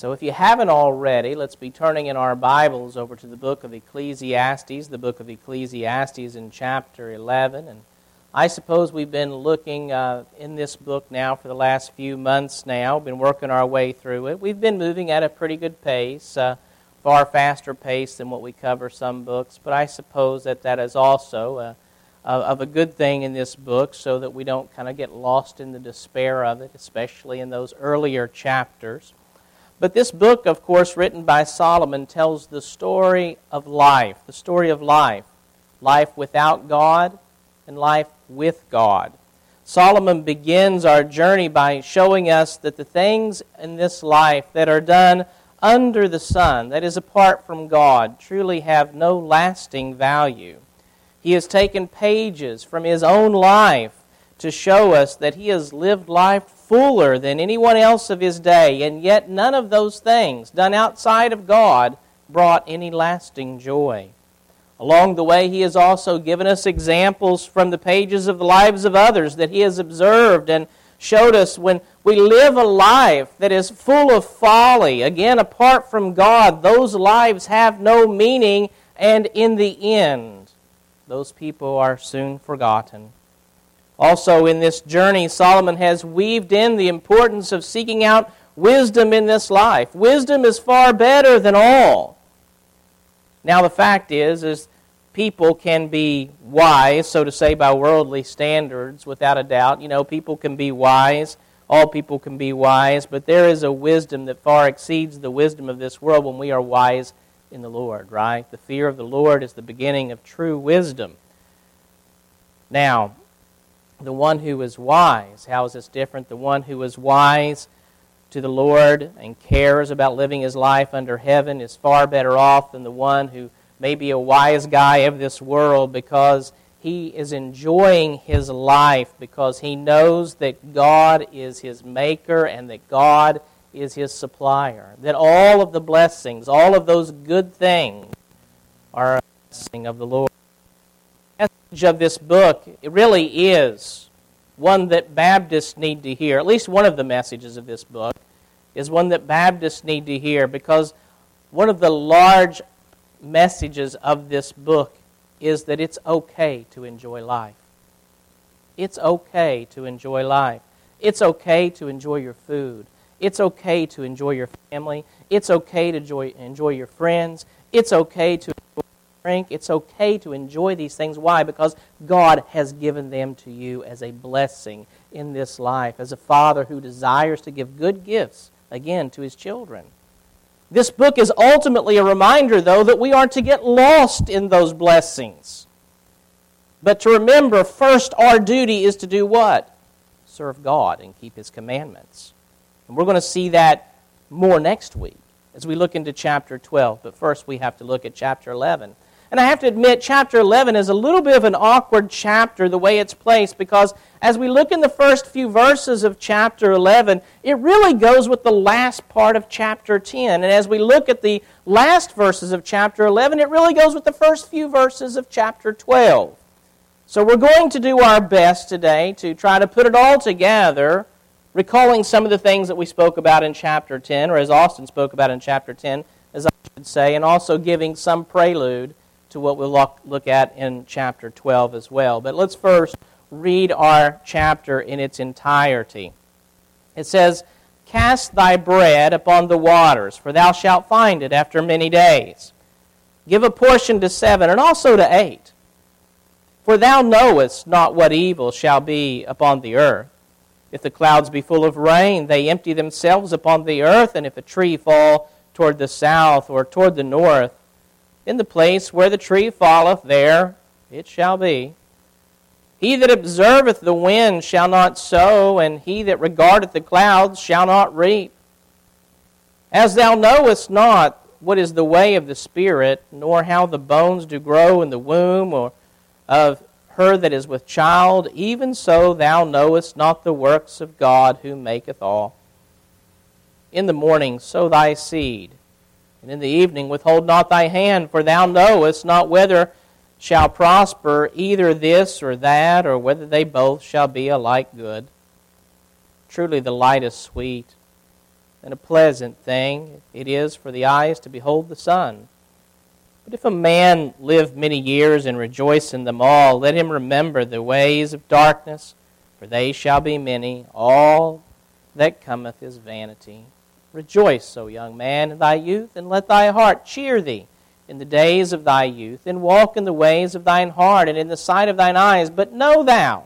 So if you haven't already, let's be turning in our Bibles over to the book of Ecclesiastes, in chapter 11. And I suppose we've been looking in this book now for the last few months now, been working our way through it. We've been moving at a pretty good pace, far faster pace than what we cover some books, but I suppose that is also of a good thing in this book so that we don't kind of get lost in the despair of it, especially in those earlier chapters. But this book, of course, written by Solomon, tells the story of life, life without God and life with God. Solomon begins our journey by showing us that the things in this life that are done under the sun, that is apart from God, truly have no lasting value. He has taken pages from his own life to show us that he has lived life fuller than anyone else of his day, and yet none of those things done outside of God brought any lasting joy. Along the way, he has also given us examples from the pages of the lives of others that he has observed and showed us when we live a life that is full of folly, again, apart from God, those lives have no meaning, and in the end, those people are soon forgotten. Also, in this journey, Solomon has weaved in the importance of seeking out wisdom in this life. Wisdom is far better than all. Now, the fact is people can be wise, so to say, by worldly standards, without a doubt. You know, people can be wise. All people can be wise. But there is a wisdom that far exceeds the wisdom of this world when we are wise in the Lord, right? The fear of the Lord is the beginning of true wisdom. Now, the one who is wise, how is this different? The one who is wise to the Lord and cares about living his life under heaven is far better off than the one who may be a wise guy of this world because he is enjoying his life because he knows that God is his maker and that God is his supplier. That all of the blessings, all of those good things are a blessing of the Lord. The message of this book, it really is one that Baptists need to hear. At least one of the messages of this book is one that Baptists need to hear because one of the large messages of this book is that it's okay to enjoy life. It's okay to enjoy life. It's okay to enjoy your food. It's okay to enjoy your family. It's okay to enjoy your friends. It's okay to enjoy drink. It's okay to enjoy these things. Why? Because God has given them to you as a blessing in this life, as a father who desires to give good gifts, again, to his children. This book is ultimately a reminder, though, that we are to get lost in those blessings. But to remember, first, our duty is to do what? Serve God and keep his commandments. And we're going to see that more next week as we look into chapter 12. But first, we have to look at chapter 11. And I have to admit, chapter 11 is a little bit of an awkward chapter, the way it's placed, because as we look in the first few verses of chapter 11, it really goes with the last part of chapter 10. And as we look at the last verses of chapter 11, it really goes with the first few verses of chapter 12. So we're going to do our best today to try to put it all together, recalling some of the things that we spoke about in chapter 10, or as Austin spoke about in chapter 10, as I should say, and also giving some prelude to what we'll look at in chapter 12 as well. But let's first read our chapter in its entirety. It says, "Cast thy bread upon the waters, for thou shalt find it after many days. Give a portion to 7, and also to 8. For thou knowest not what evil shall be upon the earth. If the clouds be full of rain, they empty themselves upon the earth, and if a tree fall toward the south or toward the north, in the place where the tree falleth, there it shall be. He that observeth the wind shall not sow, and he that regardeth the clouds shall not reap. As thou knowest not what is the way of the Spirit, nor how the bones do grow in the womb, or of her that is with child, even so thou knowest not the works of God who maketh all. In the morning sow thy seed, and in the evening withhold not thy hand, for thou knowest not whether shall prosper either this or that, or whether they both shall be alike good. Truly the light is sweet, and a pleasant thing it is for the eyes to behold the sun. But if a man live many years and rejoice in them all, let him remember the ways of darkness, for they shall be many. All that cometh is vanity. Rejoice, O young man, in thy youth, and let thy heart cheer thee in the days of thy youth, and walk in the ways of thine heart, and in the sight of thine eyes. But know thou,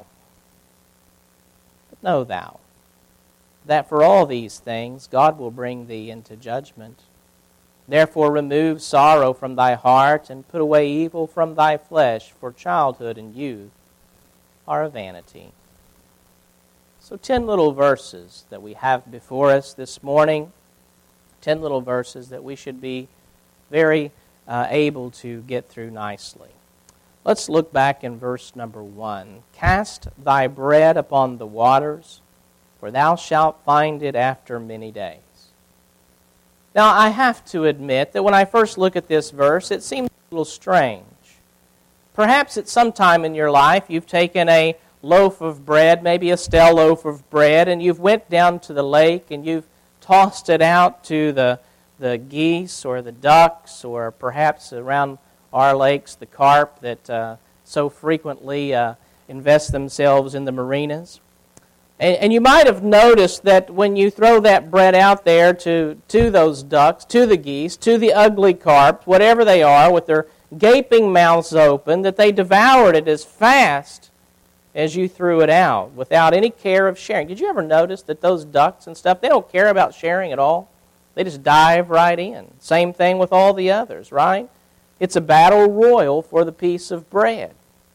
that for all these things God will bring thee into judgment. Therefore remove sorrow from thy heart, and put away evil from thy flesh, for childhood and youth are a vanity. So 10 little verses that we have before us this morning, 10 little verses that we should be very able to get through nicely. Let's look back in verse number 1. Cast thy bread upon the waters, for thou shalt find it after many days. Now, I have to admit that when I first look at this verse, it seems a little strange. Perhaps at some time in your life you've taken a loaf of bread, maybe a stale loaf of bread, and you've went down to the lake and you've tossed it out to the geese or the ducks, or perhaps around our lakes, the carp that so frequently invest themselves in the marinas. And you might have noticed that when you throw that bread out there to those ducks, to the geese, to the ugly carp, whatever they are, with their gaping mouths open, that they devoured it as fast as you threw it out, without any care of sharing. Did you ever notice that those ducks and stuff, they don't care about sharing at all? They just dive right in. Same thing with all the others, right? It's a battle royal for the piece of bread.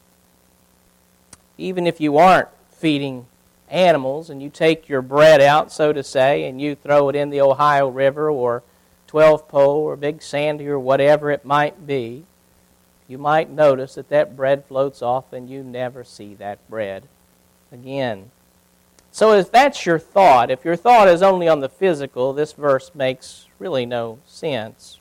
Even if you aren't feeding animals and you take your bread out, so to say, and you throw it in the Ohio River or 12 Pole or Big Sandy or whatever it might be, you might notice that bread floats off and you never see that bread again. So if that's your thought, if your thought is only on the physical, this verse makes really no sense.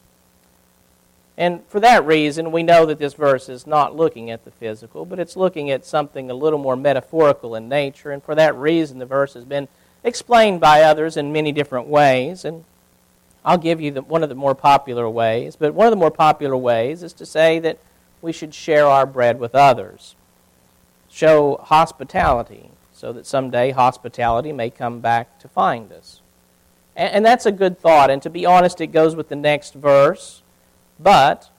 And for that reason, we know that this verse is not looking at the physical, but it's looking at something a little more metaphorical in nature. And for that reason, the verse has been explained by others in many different ways. And I'll give you one of the more popular ways. But one of the more popular ways is to say that we should share our bread with others. Show hospitality, so that someday hospitality may come back to find us. And that's a good thought. And to be honest, it goes with the next verse. But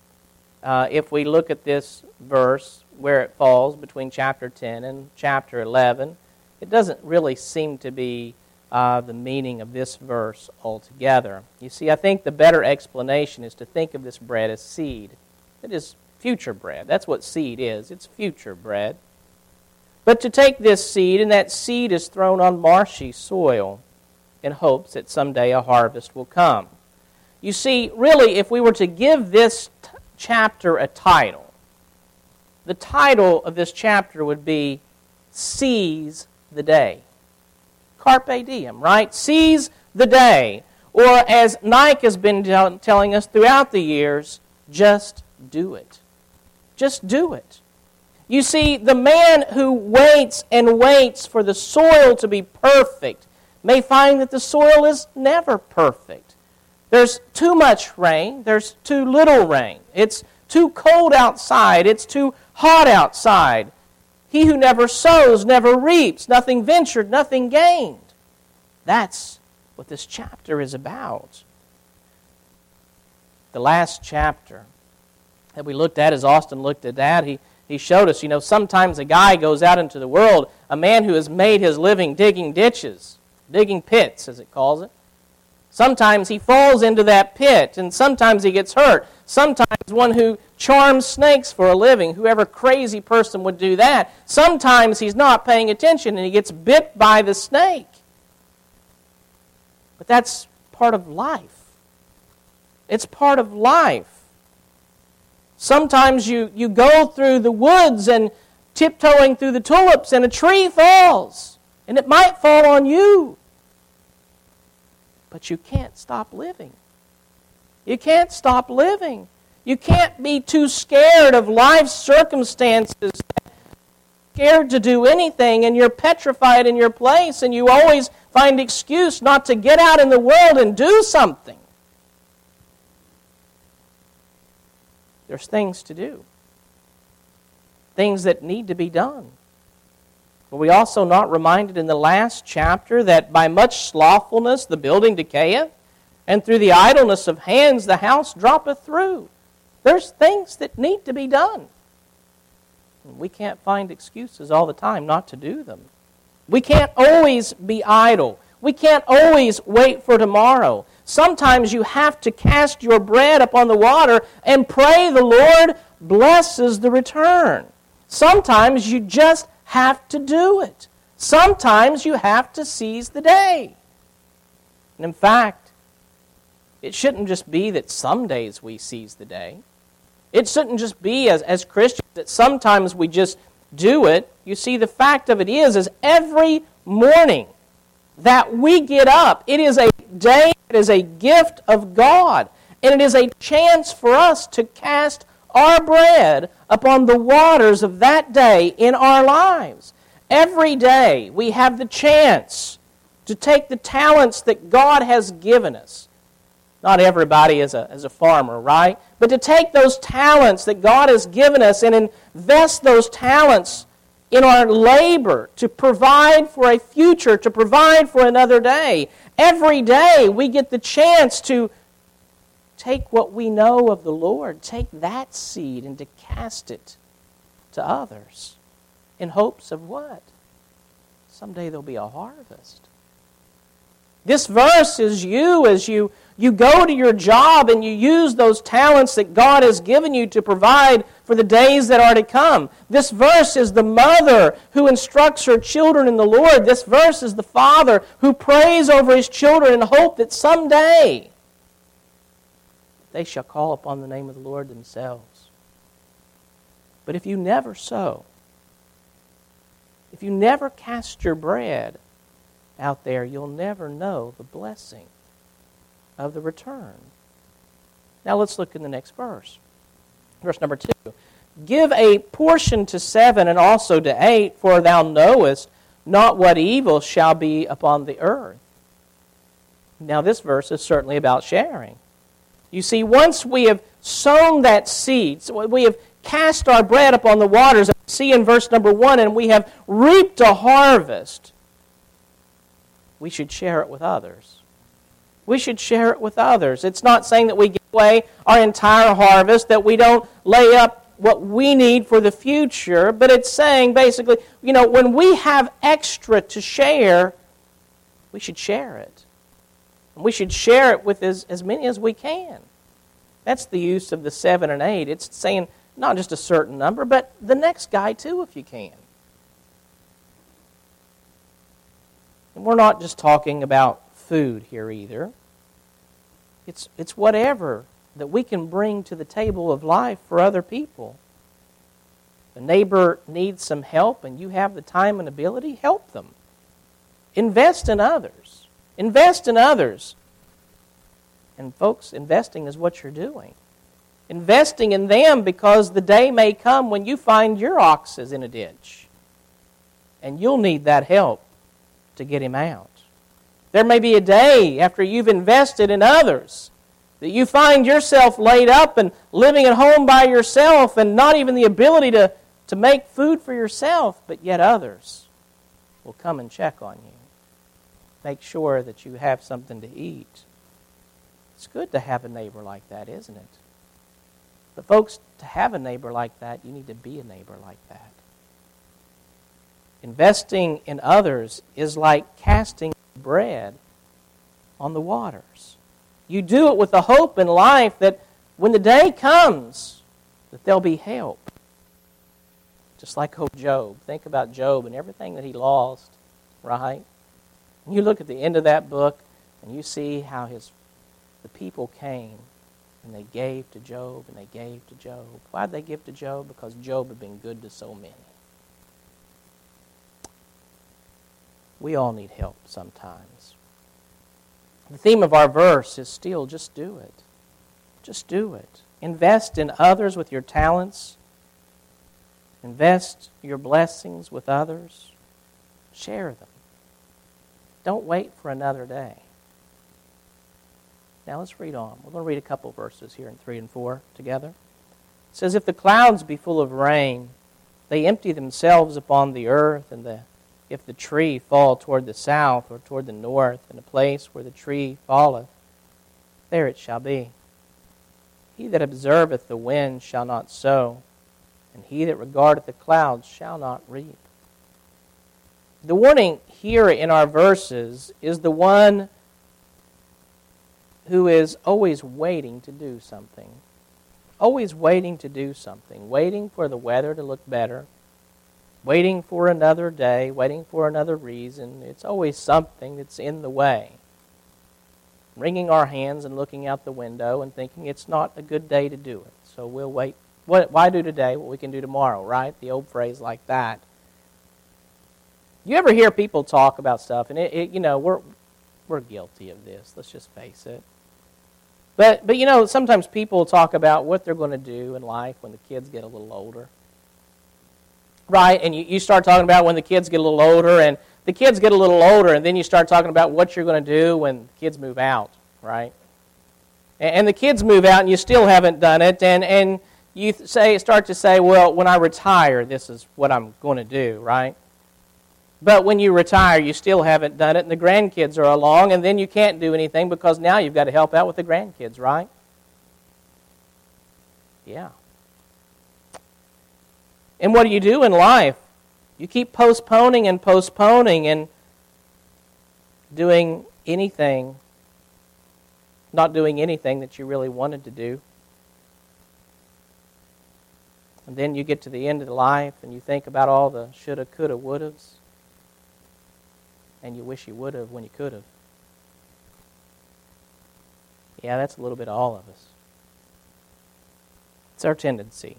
if we look at this verse, where it falls between chapter 10 and chapter 11, it doesn't really seem to be the meaning of this verse altogether. You see, I think the better explanation is to think of this bread as seed. It is future bread. That's what seed is. It's future bread. But to take this seed, and that seed is thrown on marshy soil in hopes that someday a harvest will come. You see, really, if we were to give this chapter a title, the title of this chapter would be Seize the Day. Carpe diem, right? Seize the day. Or as Nike has been telling us throughout the years, just do it. Just do it. You see, the man who waits and waits for the soil to be perfect may find that the soil is never perfect. There's too much rain. There's too little rain. It's too cold outside. It's too hot outside. He who never sows never reaps. Nothing ventured, nothing gained. That's what this chapter is about. The last chapter that we looked at, as Austin looked at that, he showed us, sometimes a guy goes out into the world, a man who has made his living digging ditches, digging pits, as it calls it. Sometimes he falls into that pit, and sometimes he gets hurt. Sometimes one who charms snakes for a living, whoever crazy person would do that, sometimes he's not paying attention and he gets bit by the snake. But that's part of life. It's part of life. Sometimes you go through the woods and tiptoeing through the tulips and a tree falls, and it might fall on you. But you can't stop living. You can't stop living. You can't be too scared of life's circumstances that scared to do anything, and you're petrified in your place, and you always find excuse not to get out in the world and do something. There's things to do. Things that need to be done. Were we also not reminded in the last chapter that by much slothfulness the building decayeth, and through the idleness of hands the house droppeth through? There's things that need to be done. And we can't find excuses all the time not to do them. We can't always be idle. We can't always wait for tomorrow. Sometimes you have to cast your bread upon the water and pray the Lord blesses the return. Sometimes you just have to do it. Sometimes you have to seize the day. And in fact, it shouldn't just be that some days we seize the day. It shouldn't just be as Christians that sometimes we just do it. You see, the fact of it is every morning that we get up, it is a day, it is a gift of God. And it is a chance for us to cast our bread upon the waters of that day in our lives. Every day we have the chance to take the talents that God has given us. Not everybody is a farmer, right? But to take those talents that God has given us and invest those talents in our labor to provide for a future, to provide for another day. Every day we get the chance to take what we know of the Lord, take that seed and to cast it to others in hopes of what? Someday there'll be a harvest. This verse is you as you go to your job and you use those talents that God has given you to provide for the days that are to come. This verse is the mother who instructs her children in the Lord. This verse is the father who prays over his children in hope that someday they shall call upon the name of the Lord themselves. But if you never sow, if you never cast your bread out there, you'll never know the blessing of the return. Now let's look in the next verse. Verse number 2. Give a portion to 7 and also to 8, for thou knowest not what evil shall be upon the earth. Now this verse is certainly about sharing. You see, once we have sown that seed, so we have cast our bread upon the waters, as we see in verse number 1, and we have reaped a harvest, we should share it with others. We should share it with others. It's not saying that we give away our entire harvest, that we don't lay up what we need for the future, but it's saying basically, when we have extra to share, we should share it. And we should share it with as many as we can. That's the use of the 7 and 8. It's saying not just a certain number, but the next guy too if you can. And we're not just talking about food here either. It's whatever that we can bring to the table of life for other people. If a neighbor needs some help and you have the time and ability, help them. Invest in others. Invest in others. And folks, investing is what you're doing. Investing in them because the day may come when you find your ox is in a ditch. And you'll need that help to get him out. There may be a day after you've invested in others that you find yourself laid up and living at home by yourself and not even the ability to make food for yourself, but yet others will come and check on you. Make sure that you have something to eat. It's good to have a neighbor like that, isn't it? But folks, to have a neighbor like that, you need to be a neighbor like that. Investing in others is like casting bread on the waters. You do it with the hope in life that when the day comes, that there'll be help. Just like old Job. Think about Job and everything that he lost, right? And you look at the end of that book and you see how the people came and they gave to Job and they gave to Job. Why did they give to Job? Because Job had been good to so many. We all need help sometimes. The theme of our verse is still just do it. Just do it. Invest in others with your talents. Invest your blessings with others. Share them. Don't wait for another day. Now let's read on. We're going to read a couple verses here in 3 and 4 together. It says, if the clouds be full of rain, they empty themselves upon the earth, and if the tree fall toward the south or toward the north, in a place where the tree falleth, there it shall be. He that observeth the wind shall not sow, and he that regardeth the clouds shall not reap. The warning here in our verses is the one who is always waiting to do something. Always waiting to do something. Waiting for the weather to look better. Waiting for another day. Waiting for another reason. It's always something that's in the way. Wringing our hands and looking out the window and thinking it's not a good day to do it. So we'll wait. Why do today what we can do tomorrow, right? The old phrase like that. You ever hear people talk about stuff, and we're guilty of this. Let's just face it. But sometimes people talk about what they're going to do in life when the kids get a little older. Right? And you start talking about when the kids get a little older, and the kids get a little older, and then you start talking about what you're going to do when the kids move out, right? And the kids move out, and you still haven't done it, and you start to say, well, when I retire, this is what I'm going to do, right? But when you retire, you still haven't done it, and the grandkids are along, and then you can't do anything because now you've got to help out with the grandkids, right? Yeah. And what do you do in life? You keep postponing and doing anything, not doing anything that you really wanted to do. And then you get to the end of the life, and you think about all the shoulda, coulda, wouldas. And you wish you would have when you could have. Yeah, that's a little bit of all of us. It's our tendency.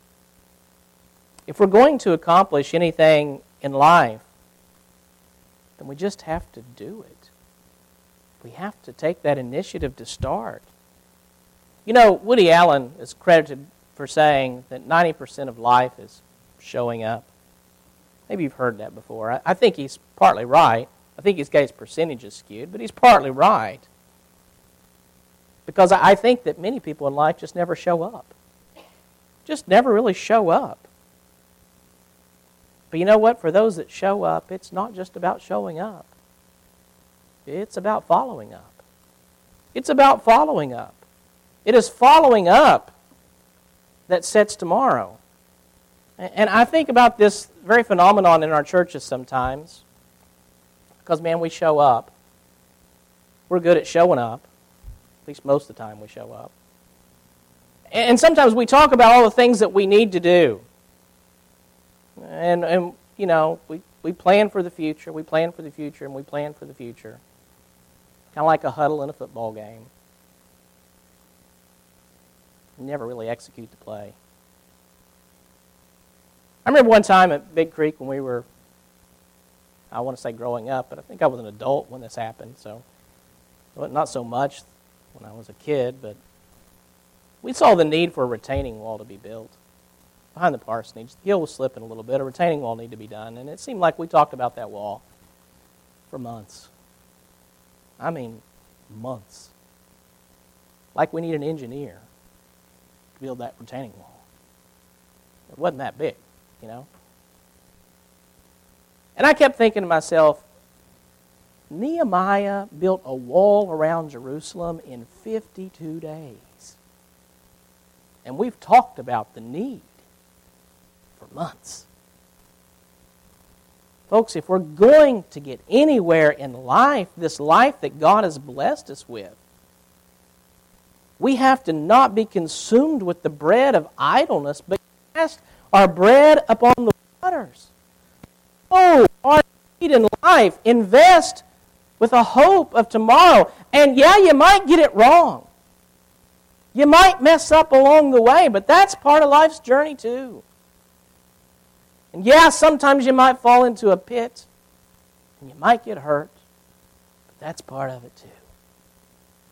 If we're going to accomplish anything in life, then we just have to do it. We have to take that initiative to start. Woody Allen is credited for saying that 90% of life is showing up. Maybe you've heard that before. I think he's partly right. I think he's got his percentages skewed, but he's partly right. Because I think that many people in life just never show up. Just never really show up. But you know what? For those that show up, it's not just about showing up. It's about following up. It's about following up. It is following up that sets tomorrow. And I think about this very phenomenon in our churches sometimes. Because, man, we show up. We're good at showing up. At least most of the time we show up. And sometimes we talk about all the things that we need to do. And we plan for the future. We plan for the future, and we plan for the future. Kind of like a huddle in a football game. We never really execute the play. I remember one time at Big Creek when we were, I want to say growing up, but I think I was an adult when this happened, so not so much when I was a kid, but we saw the need for a retaining wall to be built behind the parsonage. The hill was slipping a little bit. A retaining wall needed to be done, and it seemed like we talked about that wall for months. I mean, months. Like we need an engineer to build that retaining wall. It wasn't that big, And I kept thinking to myself, Nehemiah built a wall around Jerusalem in 52 days. And we've talked about the need for months. Folks, if we're going to get anywhere in life, this life that God has blessed us with, we have to not be consumed with the bread of idleness, but cast our bread upon the waters. Oh, our need in life, invest with a hope of tomorrow. And yeah, you might get it wrong. You might mess up along the way, but that's part of life's journey too. And yeah, sometimes you might fall into a pit, and you might get hurt, but that's part of it too.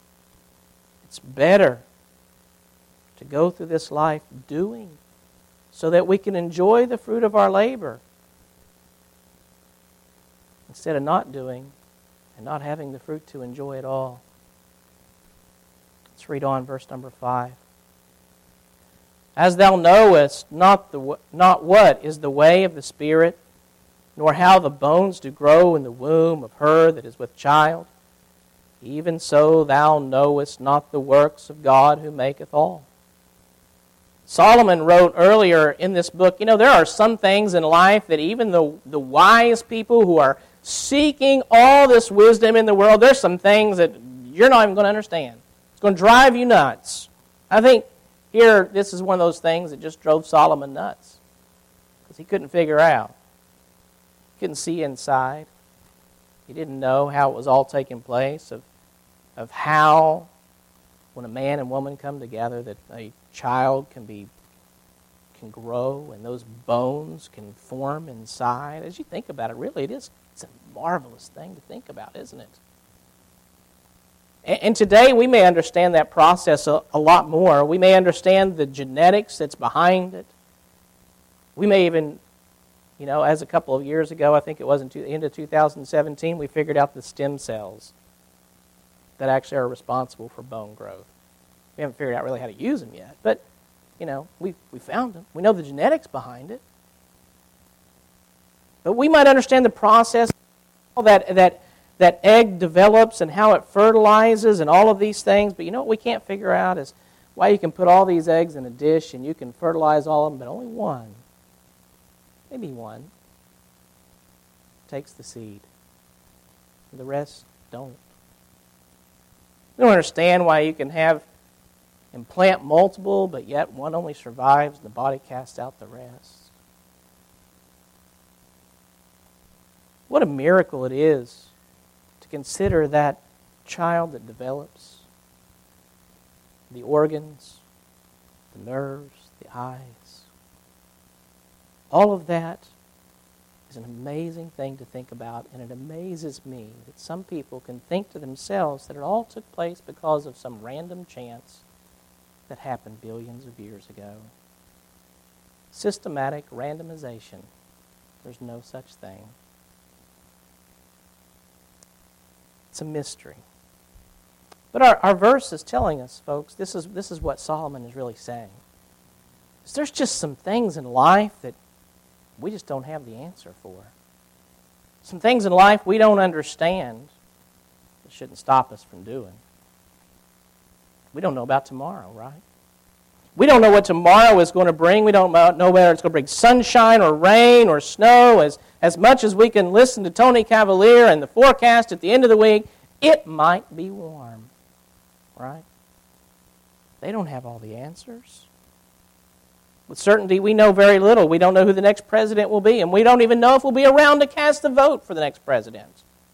It's better to go through this life doing so that we can enjoy the fruit of our labor instead of not doing and not having the fruit to enjoy at all. Let's read on, verse number 5. As thou knowest not what is the way of the Spirit, nor how the bones do grow in the womb of her that is with child, even so thou knowest not the works of God who maketh all. Solomon wrote earlier in this book, there are some things in life that even the wise people who are seeking all this wisdom in the world, there's some things that you're not even going to understand. It's going to drive you nuts. I think here, this is one of those things that just drove Solomon nuts, because he couldn't figure out. He couldn't see inside. He didn't know how it was all taking place, of how, when a man and woman come together, that a child can grow and those bones can form inside. As you think about it, really, it's a marvelous thing to think about, isn't it? And today we may understand that process a lot more. We may understand the genetics that's behind it. We may even, as a couple of years ago, I think it was in the end of 2017, we figured out the stem cells that actually are responsible for bone growth. We haven't figured out really how to use them yet, but, we found them. We know the genetics behind it. But we might understand the process that egg develops and how it fertilizes and all of these things. But what we can't figure out is why you can put all these eggs in a dish and you can fertilize all of them, but only one, maybe one, takes the seed. And the rest don't. We don't understand why you can implant multiple, but yet one only survives and the body casts out the rest. What a miracle it is to consider that child that develops, the organs, the nerves, the eyes. All of that is an amazing thing to think about, and it amazes me that some people can think to themselves that it all took place because of some random chance that happened billions of years ago. Systematic randomization. There's no such thing. It's a mystery. But our verse is telling us, folks, this is what Solomon is really saying. There's just some things in life that we just don't have the answer for. Some things in life we don't understand that shouldn't stop us from doing. We don't know about tomorrow, right? We don't know what tomorrow is going to bring. We don't know whether it's going to bring sunshine or rain or snow. As much as we can listen to Tony Cavalier and the forecast at the end of the week, it might be warm, right? They don't have all the answers. With certainty, we know very little. We don't know who the next president will be, and we don't even know if we'll be around to cast the vote for the next president.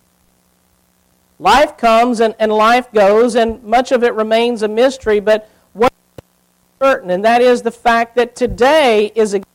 Life comes and life goes, and much of it remains a mystery, but one thing is certain, and that is the fact that today is a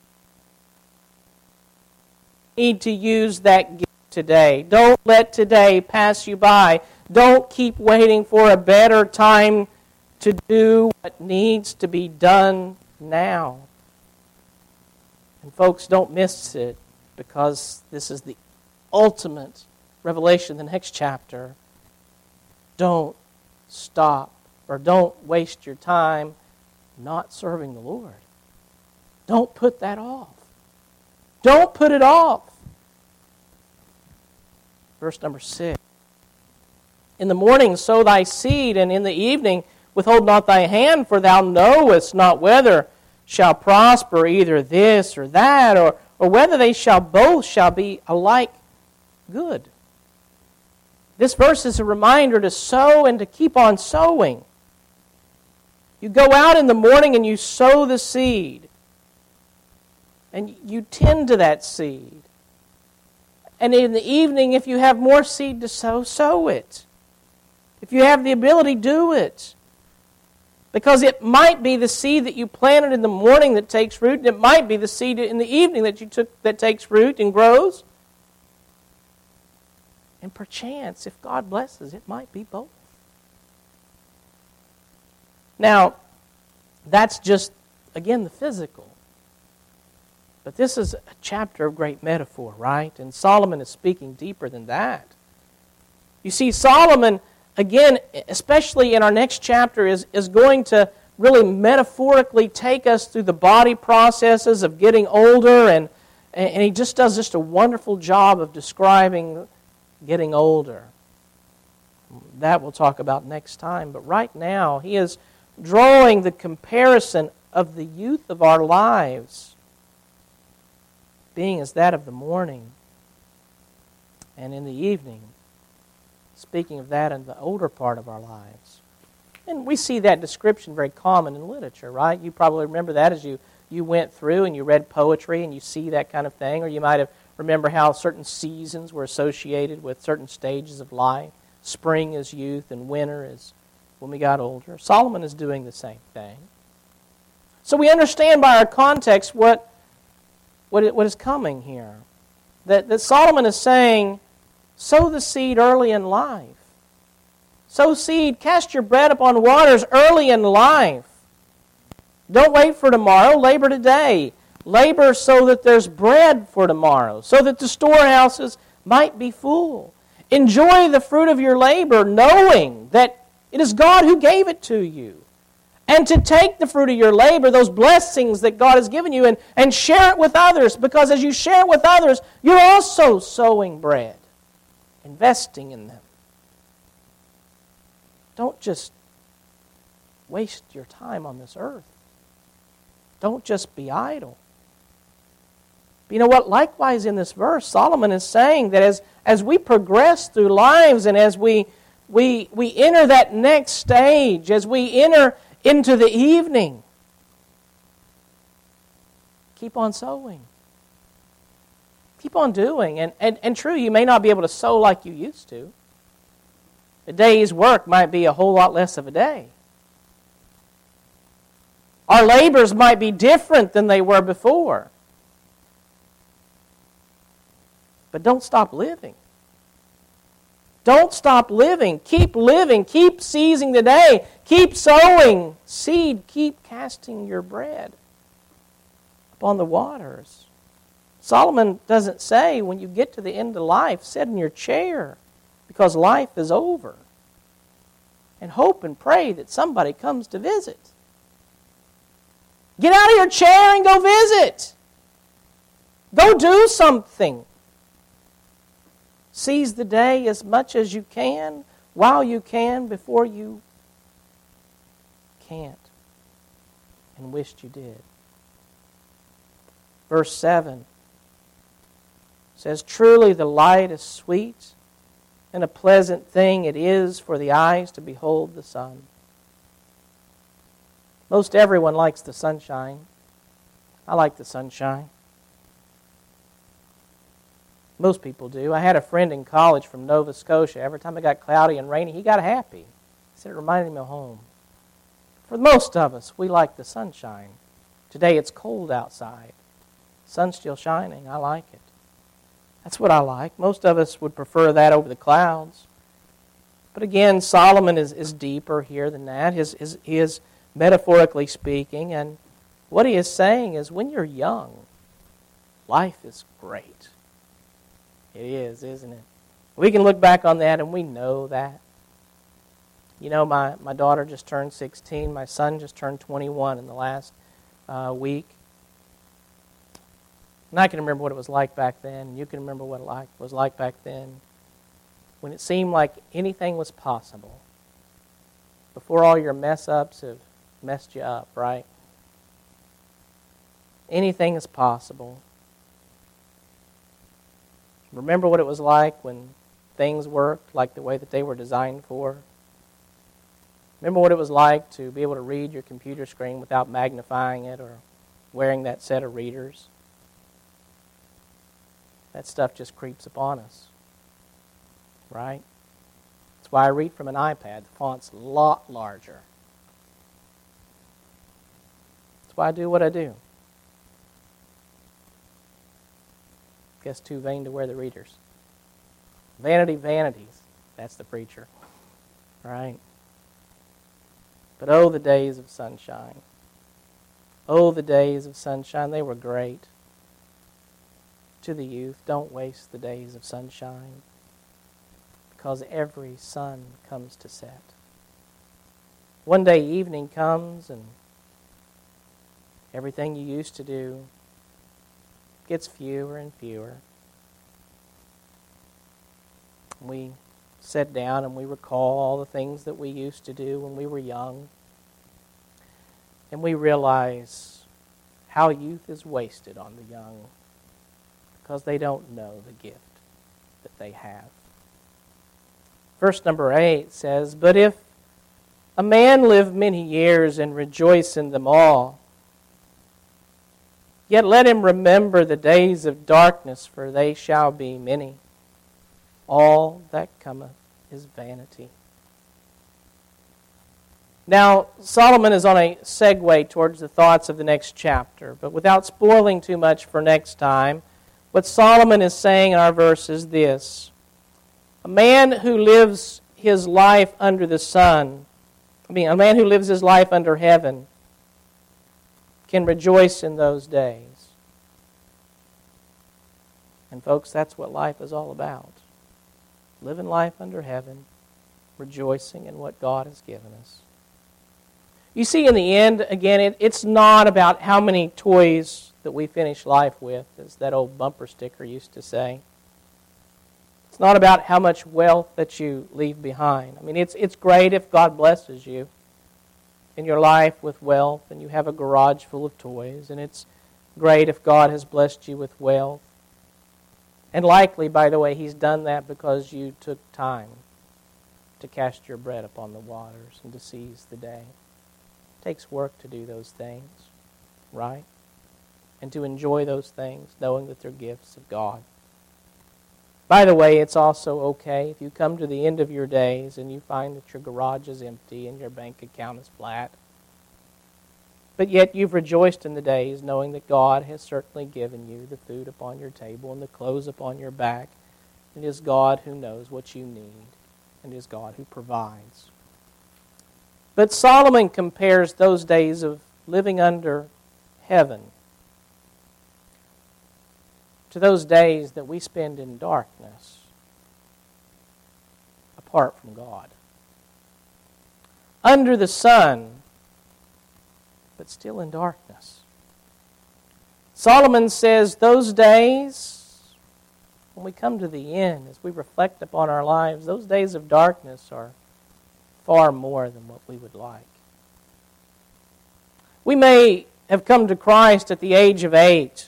need to use that gift today. Don't let today pass you by. Don't keep waiting for a better time to do what needs to be done now. And folks, don't miss it, because this is the ultimate revelation, the next chapter. Don't stop or don't waste your time not serving the Lord. Don't put that off. Don't put it off. Verse number 6. In the morning sow thy seed, and in the evening withhold not thy hand, for thou knowest not whether shall prosper either this or that, or whether they shall both shall be alike good. This verse is a reminder to sow and to keep on sowing. You go out in the morning and you sow the seed. And you tend to that seed. And in the evening, if you have more seed to sow, sow it. If you have the ability, do it. Because it might be the seed that you planted in the morning that takes root, and it might be the seed in the evening that you took that takes root and grows. And perchance, if God blesses, it might be both. Now, that's just, again, the physical. But this is a chapter of great metaphor, right? And Solomon is speaking deeper than that. You see, Solomon, again, especially in our next chapter, is going to really metaphorically take us through the body processes of getting older, and he just does just a wonderful job of describing getting older. That we'll talk about next time. But right now, he is drawing the comparison of the youth of our lives being as that of the morning and in the evening, speaking of that in the older part of our lives. And we see that description very common in literature, right? You probably remember that as you went through and you read poetry and you see that kind of thing, or you might have remember how certain seasons were associated with certain stages of life. Spring is youth and winter is when we got older. Solomon is doing the same thing. So we understand by our context what is coming here. That Solomon is saying, sow the seed early in life. Sow seed, cast your bread upon waters early in life. Don't wait for tomorrow, labor today. Labor so that there's bread for tomorrow, so that the storehouses might be full. Enjoy the fruit of your labor, knowing that it is God who gave it to you. And to take the fruit of your labor, those blessings that God has given you, and share it with others, because as you share it with others, you're also sowing bread, investing in them. Don't just waste your time on this earth. Don't just be idle. But you know what? Likewise in this verse, Solomon is saying that as we progress through lives and as we enter that next stage, as we enter into the evening, keep on sowing. Keep on doing. And true, you may not be able to sow like you used to. A day's work might be a whole lot less of a day. Our labors might be different than they were before. But don't stop living. Don't stop living. Keep living. Keep seizing the day. Keep sowing seed. Keep casting your bread upon the waters. Solomon doesn't say when you get to the end of life, sit in your chair because life is over. And hope and pray that somebody comes to visit. Get out of your chair and go visit. Go do something. Seize the day as much as you can, while you can, before you can't and wished you did. Verse 7 says, truly the light is sweet, and a pleasant thing it is for the eyes to behold the sun. Most everyone likes the sunshine. I like the sunshine. Most people do. I had a friend in college from Nova Scotia. Every time it got cloudy and rainy, he got happy. He said it reminded him of home. For most of us, we like the sunshine. Today it's cold outside. The sun's still shining. I like it. That's what I like. Most of us would prefer that over the clouds. But again, Solomon is deeper here than that. He is metaphorically speaking, and what he is saying is when you're young, life is great. It is, isn't it? We can look back on that and we know that. You know, my daughter just turned 16. My son just turned 21 in the last week. And I can remember what it was like back then, and you can remember what it was like back then, when it seemed like anything was possible. Before all your mess-ups have messed you up, right? Anything is possible. Remember what it was like when things worked like the way that they were designed for? Remember what it was like to be able to read your computer screen without magnifying it or wearing that set of readers? That stuff just creeps upon us, right? That's why I read from an iPad. The font's a lot larger. That's why I do what I do. Guess too vain to wear the readers. Vanity, vanities. That's the preacher. Right? But oh, the days of sunshine. Oh, the days of sunshine. They were great. to the youth, don't waste the days of sunshine, because every sun comes to set. One day evening comes and everything you used to do gets fewer and fewer. We sit down and we recall all the things that we used to do when we were young. And we realize how youth is wasted on the young because they don't know the gift that they have. Verse number 8 says, "But if a man live many years and rejoice in them all, yet let him remember the days of darkness, for they shall be many. All that cometh is vanity." Now, Solomon is on a segue towards the thoughts of the next chapter, but without spoiling too much for next time, what Solomon is saying in our verse is this: a man who lives his life under the sun, a man who lives his life under heaven, can rejoice in those days. And folks, that's what life is all about. Living life under heaven, rejoicing in what God has given us. You see, in the end, again, it's not about how many toys that we finish life with, as that old bumper sticker used to say. It's not about how much wealth that you leave behind. I mean, it's great if God blesses you in your life with wealth and you have a garage full of toys, and it's great if God has blessed you with wealth. And likely, by the way, He's done that because you took time to cast your bread upon the waters and to seize the day. It takes work to do those things, right? And to enjoy those things, knowing that they're gifts of God. By the way, it's also okay if you come to the end of your days and you find that your garage is empty and your bank account is flat, but yet you've rejoiced in the days knowing that God has certainly given you the food upon your table and the clothes upon your back. It is God who knows what you need, and it is God who provides. But Solomon compares those days of living under heaven to those days that we spend in darkness apart from God. Under the sun, but still in darkness. Solomon says those days, when we come to the end, as we reflect upon our lives, those days of darkness are far more than what we would like. We may have come to Christ at the age of 8,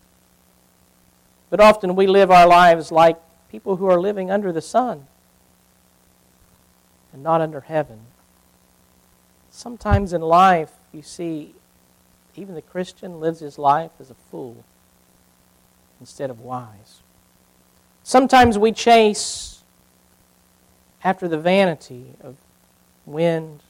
but often we live our lives like people who are living under the sun and not under heaven. Sometimes in life, you see, even the Christian lives his life as a fool instead of wise. Sometimes we chase after the vanity of wind.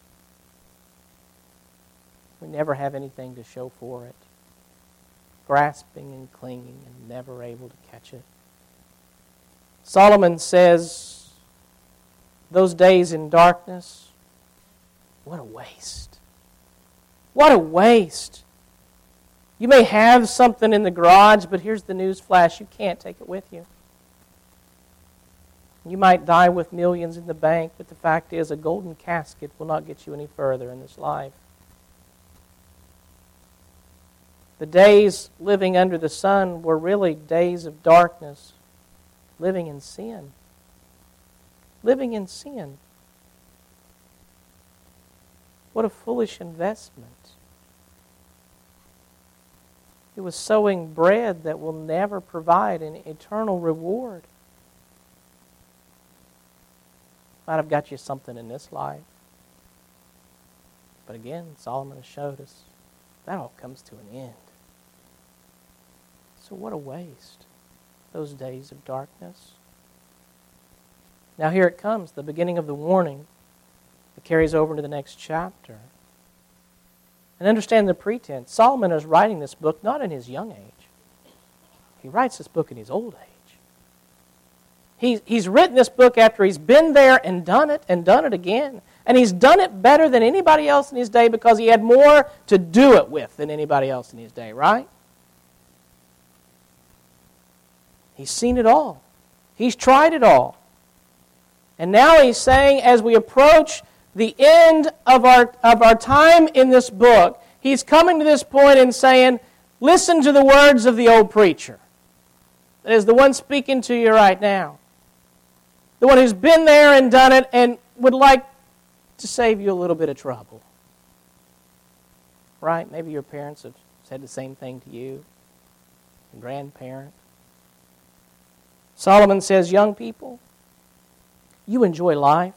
We never have anything to show for it. Grasping and clinging and never able to catch it. Solomon says, those days in darkness, what a waste. What a waste. You may have something in the garage, but here's the news flash, you can't take it with you. You might die with millions in the bank, but the fact is a golden casket will not get you any further in this life. The days living under the sun were really days of darkness, living in sin. Living in sin. What a foolish investment. It was sowing bread that will never provide an eternal reward. Might have got you something in this life. But again, Solomon has showed us that all comes to an end. So what a waste, those days of darkness. Now here it comes, the beginning of the warning that carries over into the next chapter. And understand the pretense. Solomon is writing this book not in his young age. He writes this book in his old age. He's written this book after he's been there and done it again. And he's done it better than anybody else in his day because he had more to do it with than anybody else in his day, right? He's seen it all. He's tried it all. And now he's saying, as we approach the end of our time in this book, he's coming to this point and saying, listen to the words of the old preacher. That is the one speaking to you right now. The one who's been there and done it and would like to save you a little bit of trouble. Right? Maybe your parents have said the same thing to you. Your grandparent. Solomon says, young people, you enjoy life.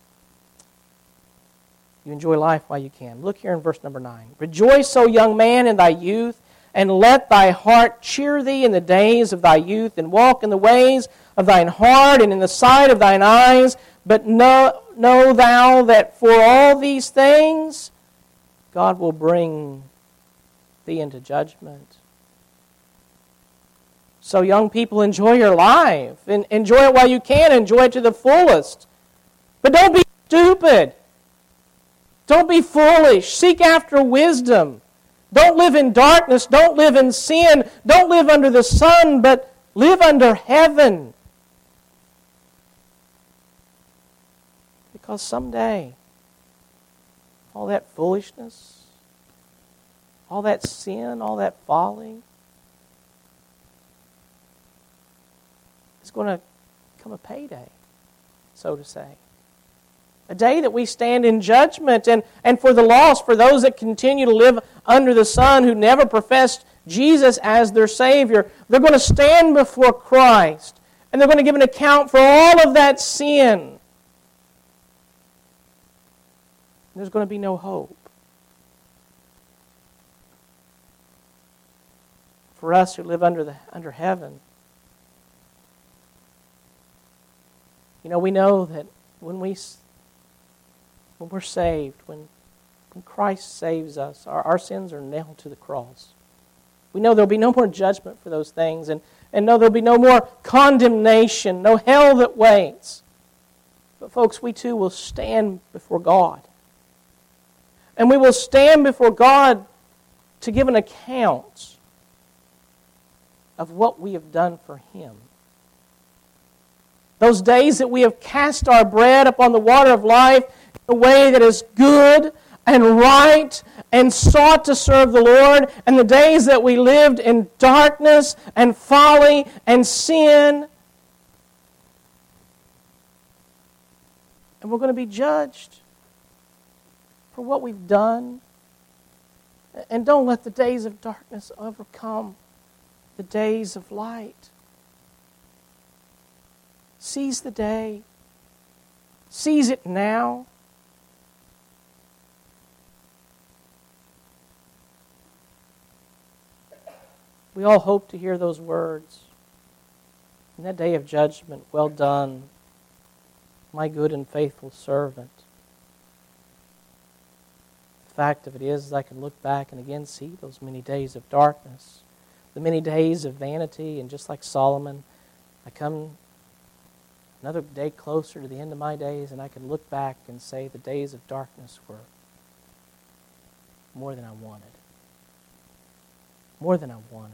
You enjoy life while you can. Look here in verse number 9. Rejoice, O young man, in thy youth, and let thy heart cheer thee in the days of thy youth, and walk in the ways of thine heart, and in the sight of thine eyes. But know thou that for all these things God will bring thee into judgment. So young people, enjoy your life. And enjoy it while you can. Enjoy it to the fullest. But don't be stupid. Don't be foolish. Seek after wisdom. Don't live in darkness. Don't live in sin. Don't live under the sun, but live under heaven. Because someday, all that foolishness, all that sin, all that folly is going to come a payday, so to say. A day that we stand in judgment, and for the lost, for those that continue to live under the sun, who never professed Jesus as their Savior, they're going to stand before Christ, and they're going to give an account for all of that sin. There's going to be no hope. For us who live under heaven, we know that when we're saved, when Christ saves us, our sins are nailed to the cross. We know there'll be no more judgment for those things, and know there'll be no more condemnation, no hell that waits. But folks, we too will stand before God. And we will stand before God to give an account of what we have done for Him. Those days that we have cast our bread upon the water of life in a way that is good and right and sought to serve the Lord, and the days that we lived in darkness and folly and sin. And we're going to be judged for what we've done. And don't let the days of darkness overcome the days of light. Seize the day. Seize it now. We all hope to hear those words. In that day of judgment, well done, my good and faithful servant. The fact of it is, I can look back and again see those many days of darkness, the many days of vanity, and just like Solomon, I come another day closer to the end of my days, and I can look back and say the days of darkness were more than I wanted. More than I wanted.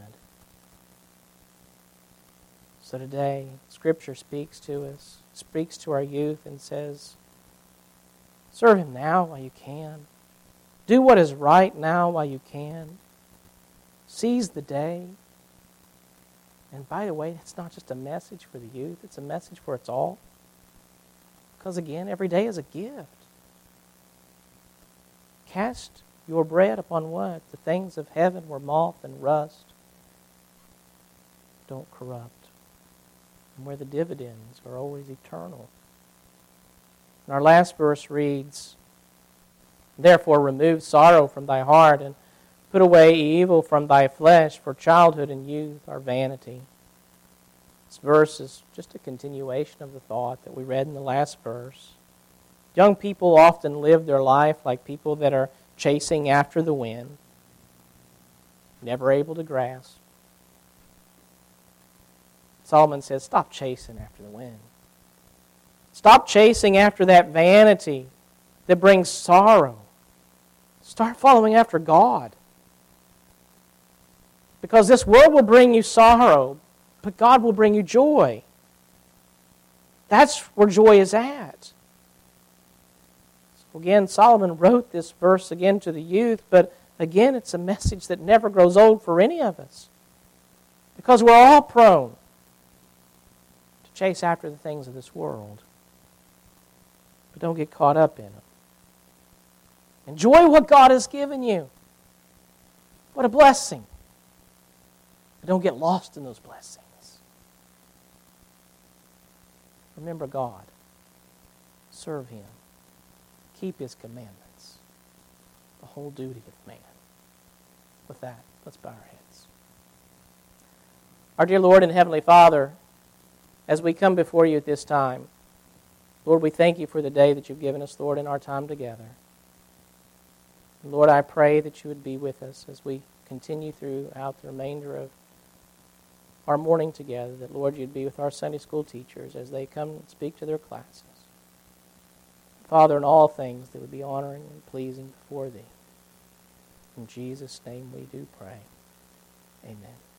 So today, Scripture speaks to us, speaks to our youth, and says, serve Him now while you can. Do what is right now while you can. Seize the day. And by the way, it's not just a message for the youth, it's a message for us all. Because again, every day is a gift. Cast your bread upon what? The things of heaven where moth and rust don't corrupt, and where the dividends are always eternal. And our last verse reads, therefore remove sorrow from thy heart, and put away evil from thy flesh, for childhood and youth are vanity. This verse is just a continuation of the thought that we read in the last verse. Young people often live their life like people that are chasing after the wind, never able to grasp. Solomon says, stop chasing after the wind. Stop chasing after that vanity that brings sorrow. Start following after God. Because this world will bring you sorrow, But God will bring you joy. That's where joy is at. So again, Solomon wrote this verse again to the youth, but again, it's a message that never grows old for any of us. Because we're all prone to chase after the things of this world. But don't get caught up in them. Enjoy what God has given you. What a blessing. But don't get lost in those blessings. Remember God. Serve Him. Keep His commandments. The whole duty of man. With that, let's bow our heads. Our dear Lord and Heavenly Father, as we come before You at this time, Lord, we thank You for the day that You've given us, Lord, in our time together. Lord, I pray that You would be with us as we continue throughout the remainder of our morning together, that, Lord, You'd be with our Sunday school teachers as they come and speak to their classes. Father, in all things, they would be honoring and pleasing before Thee. In Jesus' name we do pray. Amen.